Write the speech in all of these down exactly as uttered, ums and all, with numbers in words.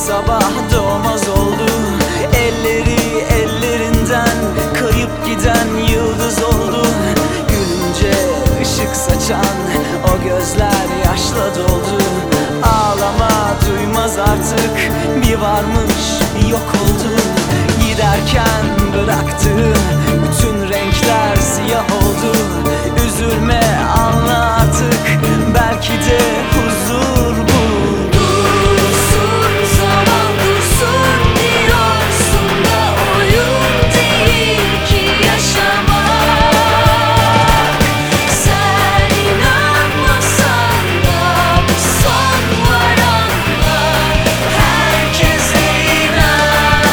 sabah doğmaz oldu. Elleri ellerinden kayıp giden yıldız oldu. Gülünce ışık saçan o gözler yaşla doldu. Ağlama duymaz artık, bir varmış bir yok oldu. Giderken bıraktı bütün renkler siyah oldu. Üzülme anla artık, belki de huzur buldu. Dursun zaman dursun diyorsun da oyun değil ki yaşamak. Sen inanmasan da bir son var anla, herkese inat.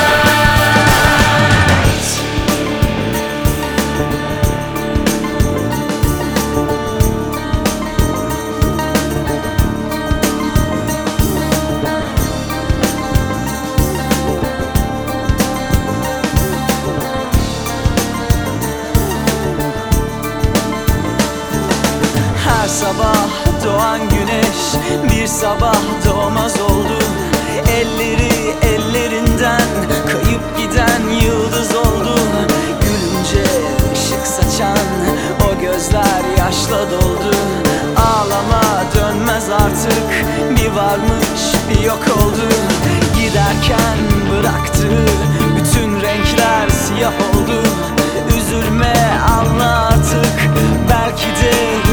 Her sabah doğan güneş bir sabah doğmaz oldu. Elleri ellerinden kayıp giden yıldız oldu. Gülünce ışık saçan o gözler yaşla doldu. Ağlama dönmez artık, bir varmış bir yok oldu. Giderken bıraktı bütün renkler siyah oldu. Üzülme anla artık, belki de